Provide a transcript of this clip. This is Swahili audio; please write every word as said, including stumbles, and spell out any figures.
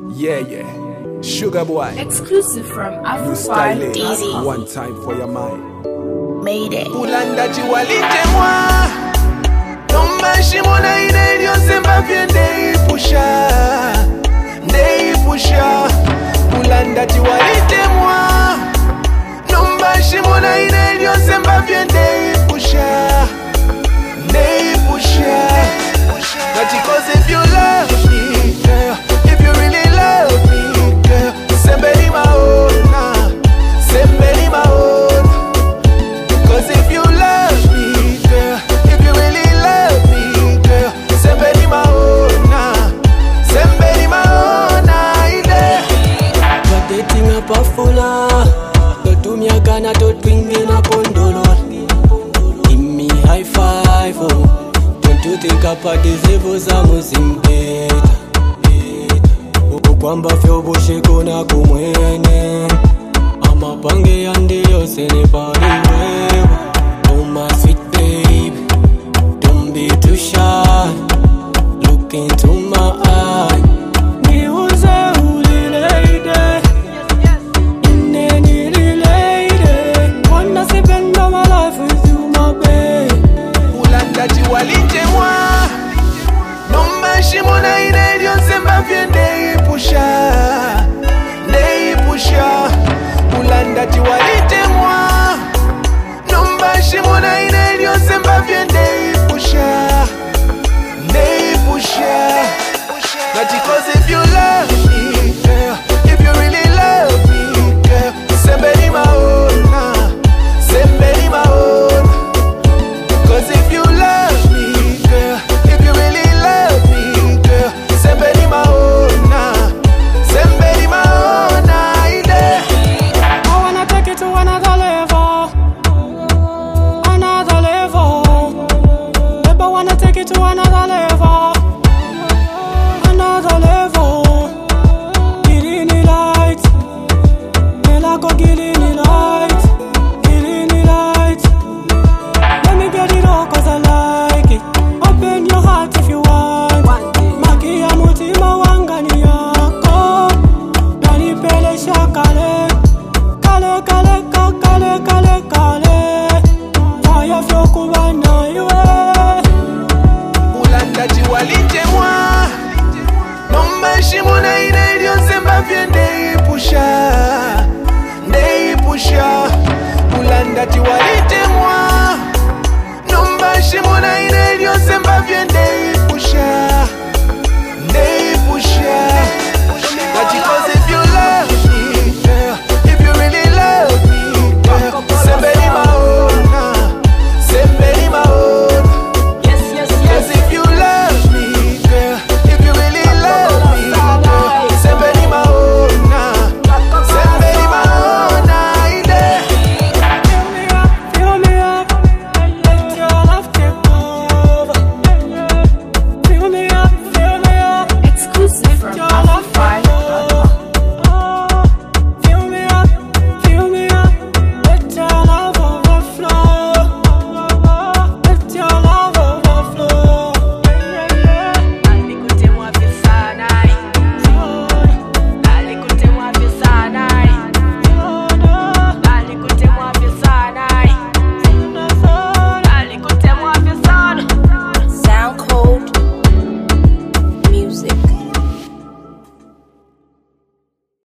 Yeah, yeah. Sugar boy. Exclusive from Afro Easy. One time for your mind. Made it. Ulanda chiwalite mwa Nomba shimona ine ilio semba vye ndeipusha Ndeipusha Ulanda chiwalite mwa Nomba shimona ine ilio semba vye ndeipusha Ndeipusha But because if you love me, girl, if you really love me, girl, sembeni maona, sembeni maona. Cause if you love me, girl, if you really love me, girl, sembeni maona, sembeni maona ide. But the thing up a fuller, the two me a gonna to twing in a pondolo. Give me high five, oh. To think about this evil zamuzimpeta Ukwamba fyobo shikona kumwene Amapange yandi yose ni pari wewe Oh my sweet baby, don't be too shy Look into my eye Ni uze ulilede Ine nililede Wanna spend my life with you my baby Ulanda chiwalite mwa Nomba shimona ine ilio semba vye ndeipusha Ndeipusha Ulanda chiwalite mwa Nomba shimona ine ilio semba vye ndeipusha Ndeipusha But because if you love me, girl, if you really love me, girl, sembeni maona, sembeni maona. Cause if you love me, girl, if you really love me, girl, sembeni maona, sembeni maona ide. I wanna take it to another level, another level. Babe, I wanna take it to another level, another level. Gilini light, Nela go Gilini light, Gilini light. Let me get it all cause I like it. Open your heart if you want. Maki ya mutima wangani yako. Nani pele shakale. Kale kale ka kale kale kale. Fire fyo kubana iwe. Ulanda chiwalite mwa Nomba shimona ine ilio semba vye ndeipusha Ndeipusha Ulanda chiwalite